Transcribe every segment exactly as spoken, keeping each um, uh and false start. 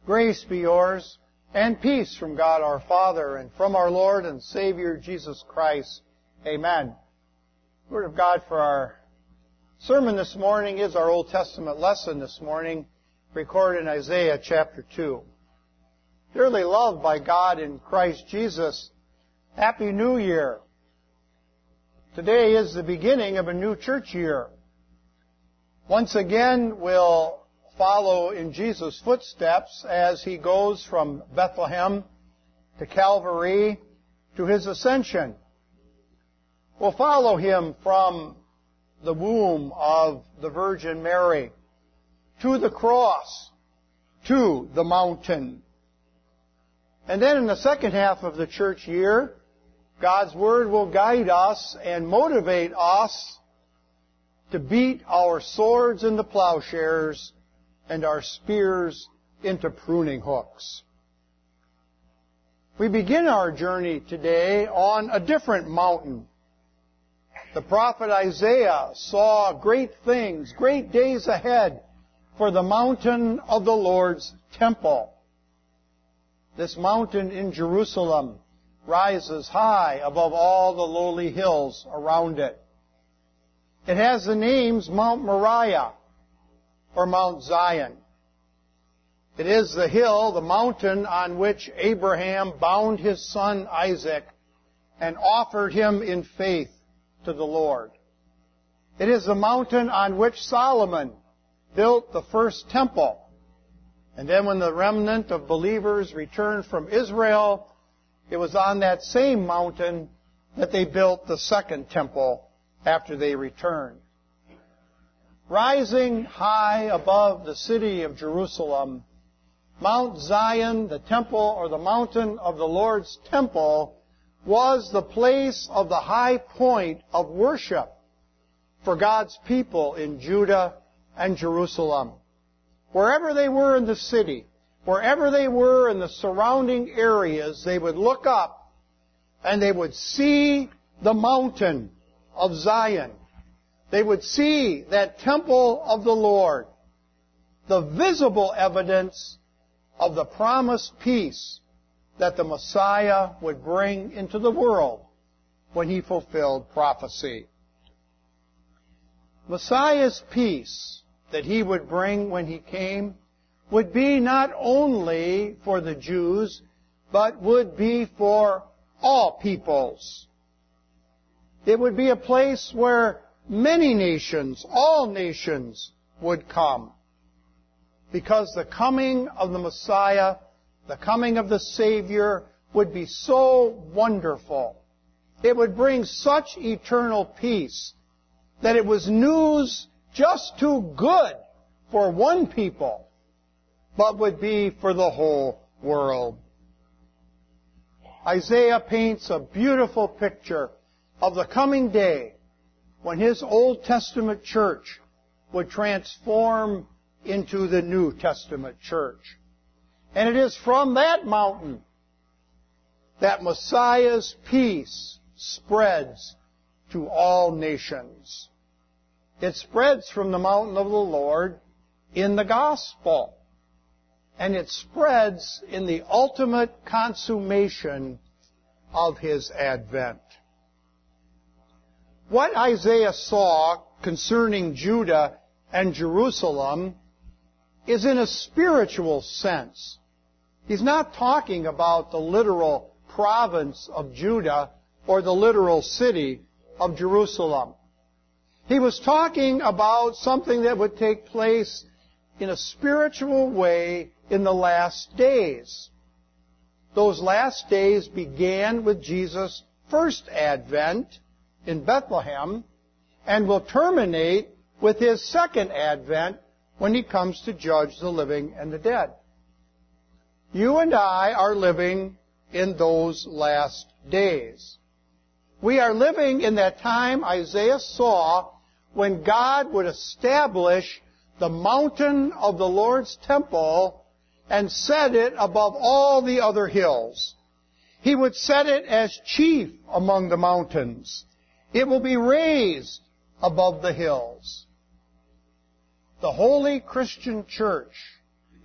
Grace be yours, and peace from God our Father, and from our Lord and Savior Jesus Christ. Amen. The Word of God for our sermon this morning is our Old Testament lesson this morning, recorded in Isaiah chapter two. Dearly loved by God in Christ Jesus, Happy New Year. Today is the beginning of a new church year. Once again, we'll follow in Jesus' footsteps as He goes from Bethlehem to Calvary to His ascension. We'll follow Him from the womb of the Virgin Mary to the cross, to the mountain. And then in the second half of the church year, God's Word will guide us and motivate us to beat our swords into plowshares and our spears into pruning hooks. We begin our journey today on a different mountain. The prophet Isaiah saw great things, great days ahead for the mountain of the Lord's temple. This mountain in Jerusalem rises high above all the lowly hills around it. It has the names Mount Moriah or Mount Zion. It is the hill, the mountain on which Abraham bound his son Isaac and offered him in faith to the Lord. It is the mountain on which Solomon built the first temple. And then when the remnant of believers returned from Israel, it was on that same mountain that they built the second temple after they returned. Rising high above the city of Jerusalem, Mount Zion, the temple or the mountain of the Lord's temple, was the place of the high point of worship for God's people in Judah and Jerusalem. Wherever they were in the city, wherever they were in the surrounding areas, they would look up and they would see the mountain of Zion. They would see that temple of the Lord, the visible evidence of the promised peace that the Messiah would bring into the world when He fulfilled prophecy. Messiah's peace that He would bring when He came would be not only for the Jews, but would be for all peoples. It would be a place where many nations, all nations, would come. Because the coming of the Messiah, the coming of the Savior, would be so wonderful. It would bring such eternal peace that it was news just too good for one people, but would be for the whole world. Isaiah paints a beautiful picture of the coming day when his Old Testament church would transform into the New Testament church. And it is from that mountain that Messiah's peace spreads to all nations. It spreads from the mountain of the Lord in the gospel. And it spreads in the ultimate consummation of His advent. What Isaiah saw concerning Judah and Jerusalem is in a spiritual sense. He's not talking about the literal province of Judah or the literal city of Jerusalem. He was talking about something that would take place in a spiritual way in the last days. Those last days began with Jesus' first advent in Bethlehem and will terminate with His second advent when He comes to judge the living and the dead. You and I are living in those last days. We are living in that time Isaiah saw when God would establish the mountain of the Lord's temple and set it above all the other hills. He would set it as chief among the mountains. It will be raised above the hills. The holy Christian church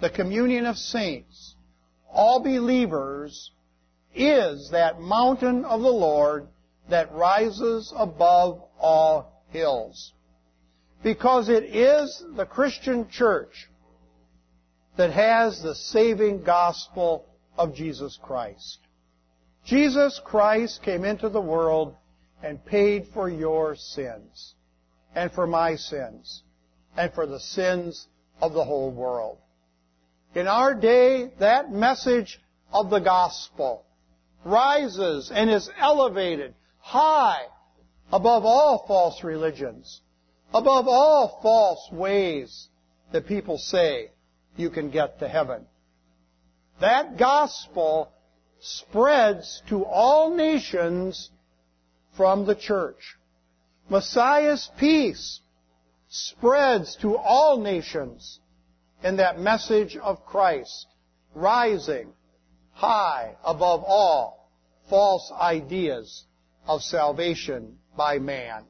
the communion of saints, all believers, is that mountain of the Lord that rises above all hills. Because it is the Christian church that has the saving gospel of Jesus Christ. Jesus Christ came into the world and paid for your sins, and for my sins, and for the sins of the whole world. In our day, that message of the gospel rises and is elevated high above all false religions, above all false ways that people say you can get to heaven. That gospel spreads to all nations from the church. Messiah's peace spreads to all nations in that message of Christ, rising high above all false ideas of salvation by man.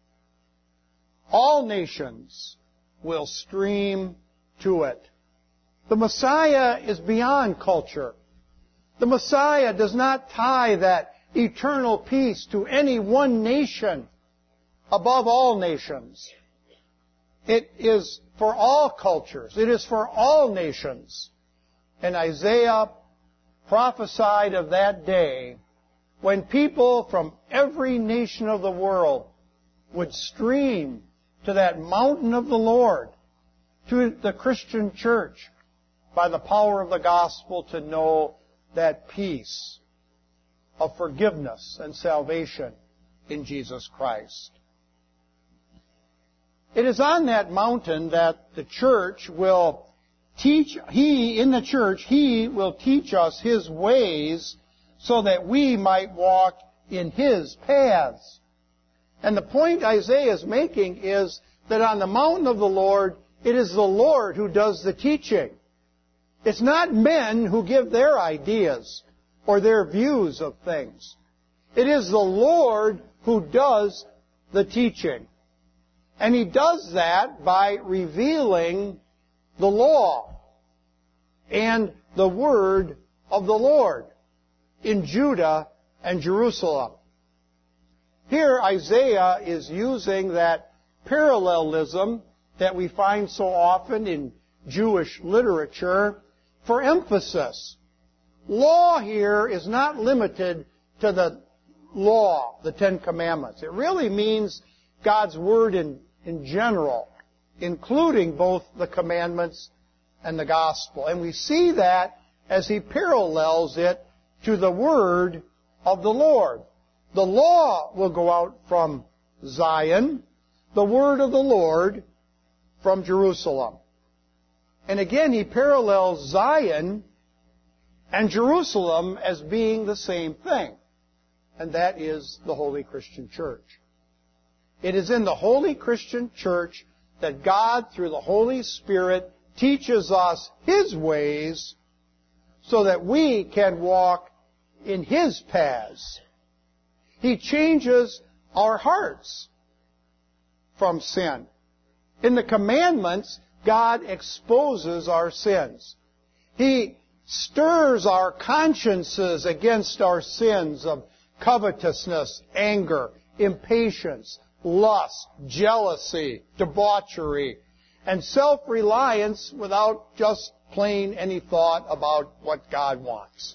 All nations will stream to it. The Messiah is beyond culture. The Messiah does not tie that eternal peace to any one nation above all nations. It is for all cultures. It is for all nations. And Isaiah prophesied of that day when people from every nation of the world would stream to that mountain of the Lord, to the Christian church, by the power of the gospel to know that peace of forgiveness and salvation in Jesus Christ. It is on that mountain that the church will teach, He, in the church, He will teach us His ways so that we might walk in His paths. And the point Isaiah is making is that on the mountain of the Lord, it is the Lord who does the teaching. It's not men who give their ideas or their views of things. It is the Lord who does the teaching. And He does that by revealing the law and the word of the Lord in Judah and Jerusalem. Here Isaiah is using that parallelism that we find so often in Jewish literature for emphasis. Law here is not limited to the law, the Ten Commandments. It really means God's Word in, in general, including both the commandments and the gospel. And we see that as He parallels it to the Word of the Lord. The law will go out from Zion, the Word of the Lord from Jerusalem. And again, He parallels Zion and Jerusalem as being the same thing. And that is the Holy Christian Church. It is in the Holy Christian Church that God, through the Holy Spirit, teaches us His ways so that we can walk in His paths. He changes our hearts from sin. In the commandments, God exposes our sins. He stirs our consciences against our sins of covetousness, anger, impatience, lust, jealousy, debauchery, and self-reliance without just plain any thought about what God wants.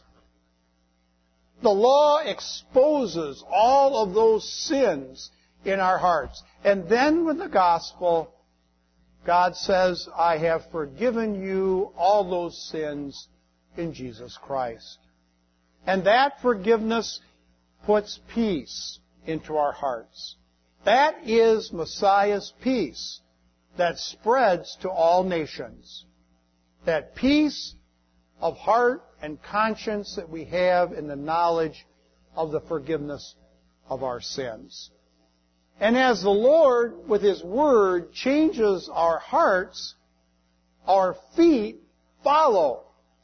The law exposes all of those sins in our hearts. And then with the gospel, God says, I have forgiven you all those sins in Jesus Christ. And that forgiveness puts peace into our hearts. That is Messiah's peace that spreads to all nations. That peace of heart and conscience that we have in the knowledge of the forgiveness of our sins. And as the Lord, with His Word, changes our hearts, our feet follow.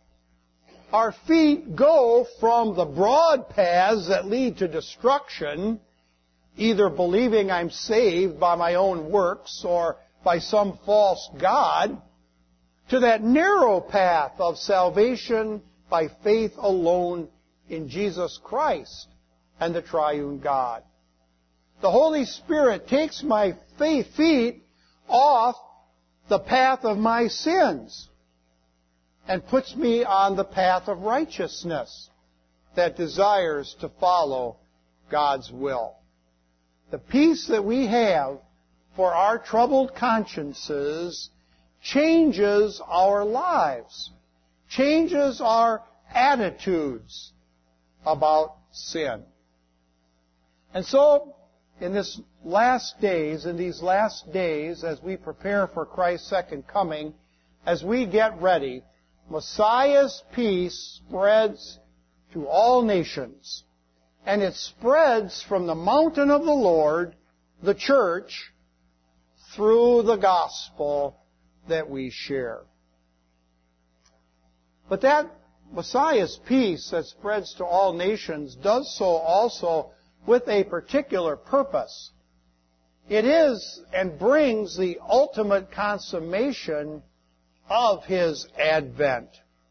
Our feet go from the broad paths that lead to destruction, either believing I'm saved by my own works or by some false god, to that narrow path of salvation by faith alone in Jesus Christ and the triune God. The Holy Spirit takes my faith feet off the path of my sins and puts me on the path of righteousness that desires to follow God's will. The peace that we have for our troubled consciences changes our lives, changes our attitudes about sin. And so, in this last days, in these last days, as we prepare for Christ's second coming, as we get ready, Messiah's peace spreads to all nations. And it spreads from the mountain of the Lord, the church, through the gospel that we share. But that Messiah's peace that spreads to all nations does so also with a particular purpose. It is and brings the ultimate consummation of His advent.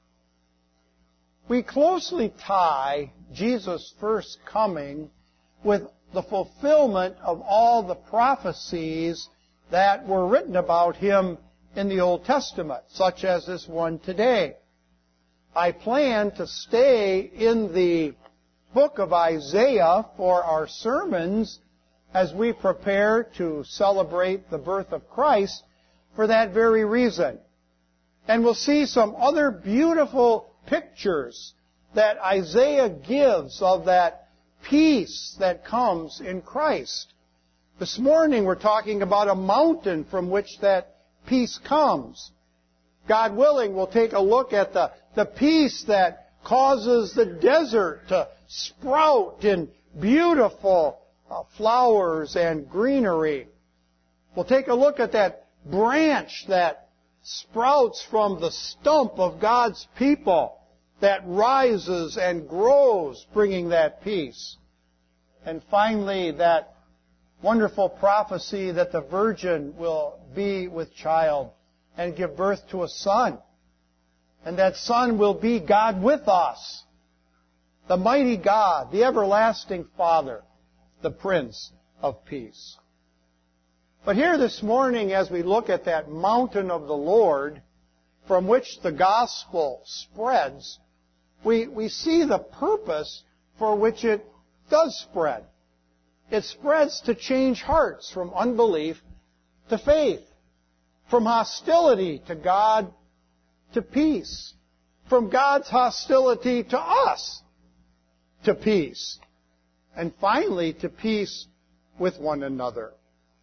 We closely tie Jesus' first coming with the fulfillment of all the prophecies that were written about Him in the Old Testament, such as this one today. I plan to stay in the book of Isaiah for our sermons as we prepare to celebrate the birth of Christ for that very reason. And we'll see some other beautiful pictures that Isaiah gives of that peace that comes in Christ. This morning we're talking about a mountain from which that peace comes. God willing, we'll take a look at the, the peace that causes the desert to sprout in beautiful uh, flowers and greenery. We'll take a look at that branch that sprouts from the stump of God's people that rises and grows, bringing that peace. And finally, that wonderful prophecy that the virgin will be with child and give birth to a son. And that son will be God with us, the mighty God, the everlasting Father, the Prince of Peace. But here this morning, as we look at that mountain of the Lord from which the gospel spreads, we, we see the purpose for which it does spread. It spreads to change hearts from unbelief to faith, from hostility to God to peace, from God's hostility to us to peace, and finally to peace with one another.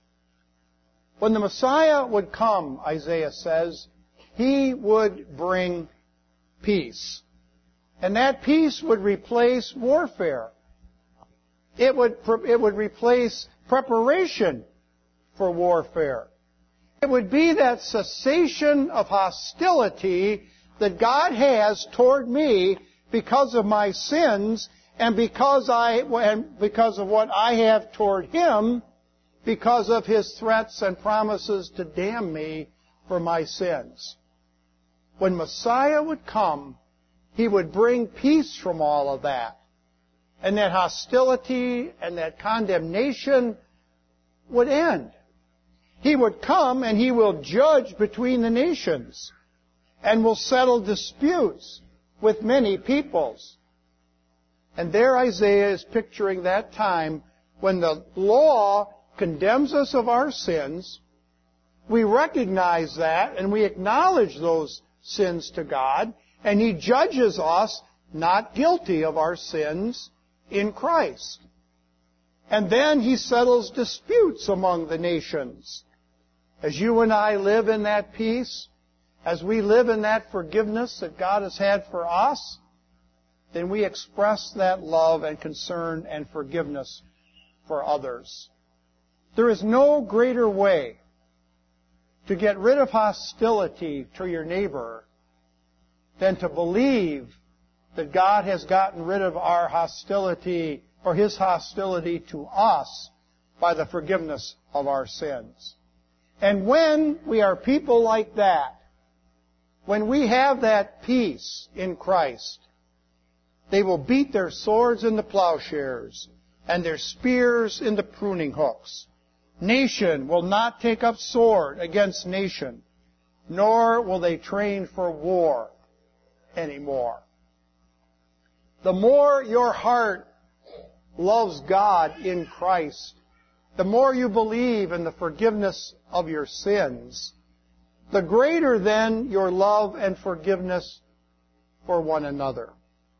When the Messiah would come, Isaiah says, He would bring peace. And that peace would replace warfare. It would, it would replace preparation for warfare. It would be that cessation of hostility that God has toward me because of my sins and because I, and because of what I have toward Him, because of His threats and promises to damn me for my sins. When Messiah would come, He would bring peace from all of that. And that hostility and that condemnation would end. He would come and He will judge between the nations and will settle disputes with many peoples. And there Isaiah is picturing that time when the law condemns us of our sins. We recognize that and we acknowledge those sins to God, and He judges us not guilty of our sins in Christ. And then He settles disputes among the nations. As you and I live in that peace, as we live in that forgiveness that God has had for us, then we express that love and concern and forgiveness for others. There is no greater way to get rid of hostility to your neighbor than to believe that God has gotten rid of our hostility or His hostility to us by the forgiveness of our sins. And when we are people like that, when we have that peace in Christ, they will beat their swords into plowshares and their spears into pruning hooks. Nation will not take up sword against nation, nor will they train for war anymore. The more your heart loves God in Christ, the more you believe in the forgiveness of your sins, the greater then your love and forgiveness for one another.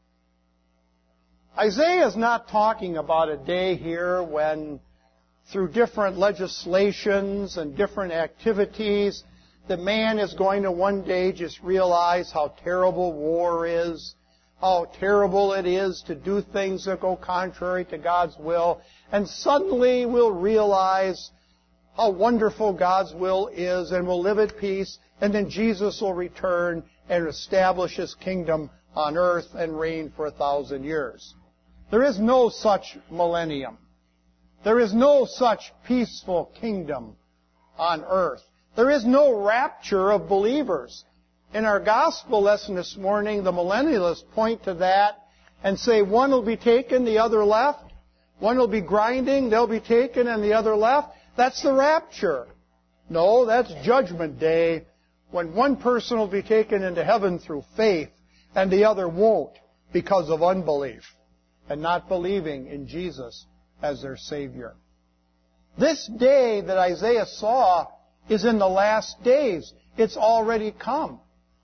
Isaiah is not talking about a day here when, through different legislations and different activities, the man is going to one day just realize how terrible war is, how terrible it is to do things that go contrary to God's will, and suddenly we'll realize how wonderful God's will is, and we'll live at peace, and then Jesus will return and establish His kingdom on earth and reign for a thousand years. There is no such millennium. There is no such peaceful kingdom on earth. There is no rapture of believers. In our gospel lesson this morning, the millennialists point to that and say one will be taken, the other left. One will be grinding, they'll be taken, and the other left. That's the rapture. No, that's Judgment Day, when one person will be taken into heaven through faith and the other won't because of unbelief and not believing in Jesus as their Savior. This day that Isaiah saw is in the last days. It's already come.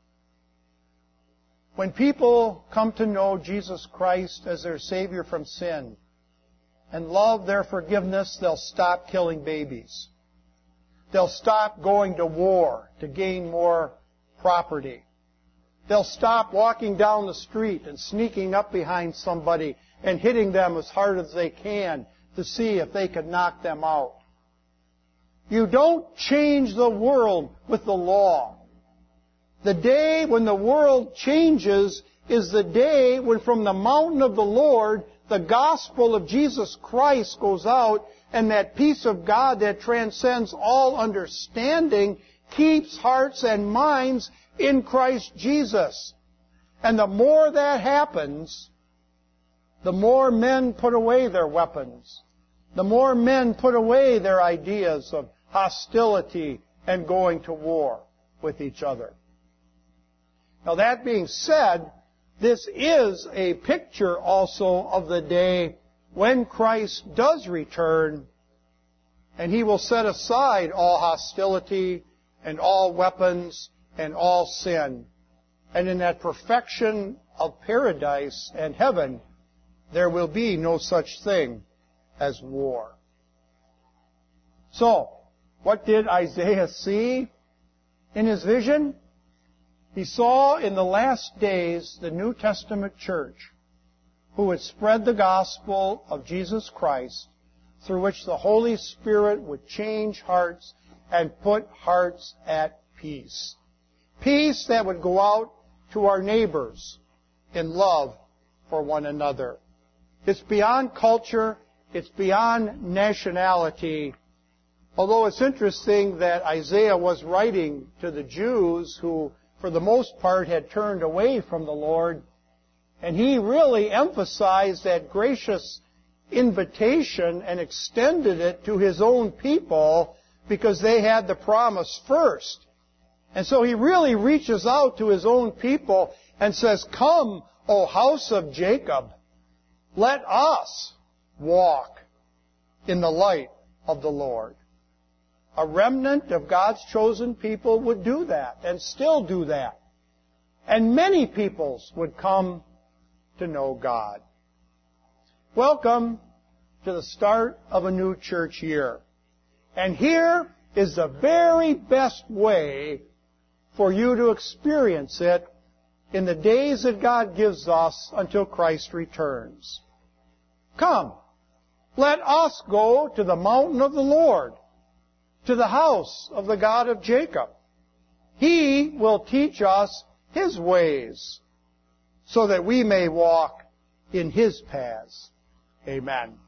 When people come to know Jesus Christ as their Savior from sin and love their forgiveness, they'll stop killing babies. They'll stop going to war to gain more property. They'll stop walking down the street and sneaking up behind somebody and hitting them as hard as they can to see if they can knock them out. You don't change the world with the law. The day when the world changes is the day when from the mountain of the Lord, the gospel of Jesus Christ goes out, and that peace of God that transcends all understanding keeps hearts and minds in Christ Jesus. And the more that happens, the more men put away their weapons. The more men put away their ideas of hostility and going to war with each other. Now, that being said, this is a picture also of the day when Christ does return, and He will set aside all hostility and all weapons and all sin. And in that perfection of paradise and heaven, there will be no such thing as war. So, what did Isaiah see in his vision? He saw in the last days the New Testament church who would spread the gospel of Jesus Christ, through which the Holy Spirit would change hearts and put hearts at peace. Peace that would go out to our neighbors in love for one another. It's beyond culture. It's beyond nationality. Although it's interesting that Isaiah was writing to the Jews who, for the most part, had turned away from the Lord, and he really emphasized that gracious invitation and extended it to his own people because they had the promise first. And so he really reaches out to his own people and says, "Come, O house of Jacob, let us walk in the light of the Lord." A remnant of God's chosen people would do that and still do that. And many peoples would come to know God. Welcome to the start of a new church year. And here is the very best way for you to experience it in the days that God gives us until Christ returns. Come, let us go to the mountain of the Lord, to the house of the God of Jacob. He will teach us His ways so that we may walk in His paths. Amen.